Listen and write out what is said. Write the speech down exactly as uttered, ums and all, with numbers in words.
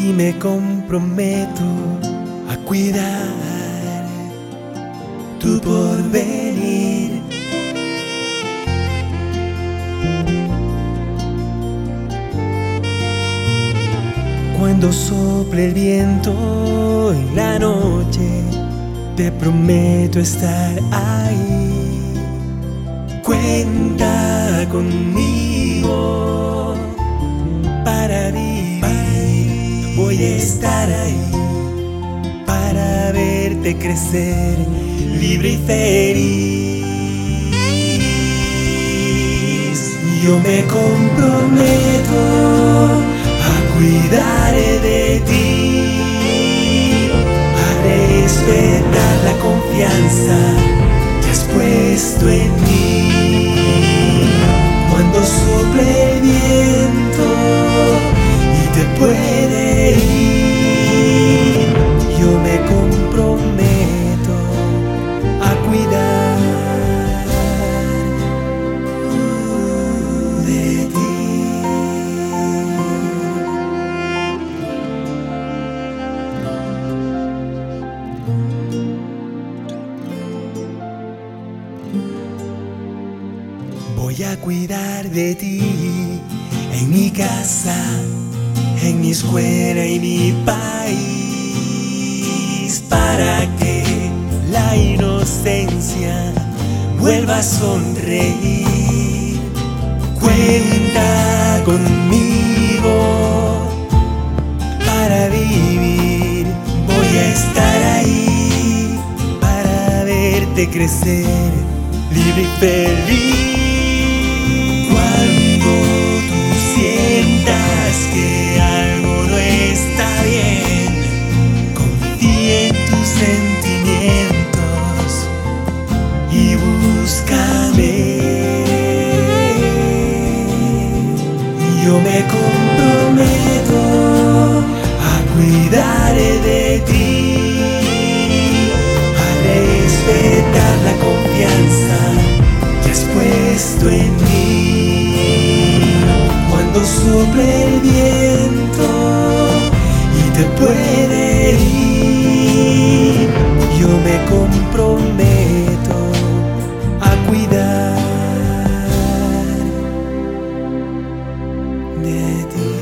y me comprometo a cuidar tu porvenir. Cuando sople el viento en la noche, te prometo estar ahí. Cuenta conmigo para vivir. Voy a estar ahí para verte crecer libre y feliz. Yo me comprometo a cuidar de ti, a respetar la confianza que has puesto en mí. Cuando sople el viento y te puede ir, yo me comprometo a cuidar de ti. Voy a cuidar de ti en mi casa, en mi escuela y mi país, para que la inocencia vuelva a sonreír. Cuenta conmigo para vivir. Voy a estar ahí para verte crecer libre y feliz. Cuando tú sientas que algo no está bien, confía en tus sentimientos y búscame. Yo me comprometo a cuidar de ti, a respetar la confianza que has puesto en mí. Cuando sople el viento y te puede ir, yo me comprometo a cuidar de ti.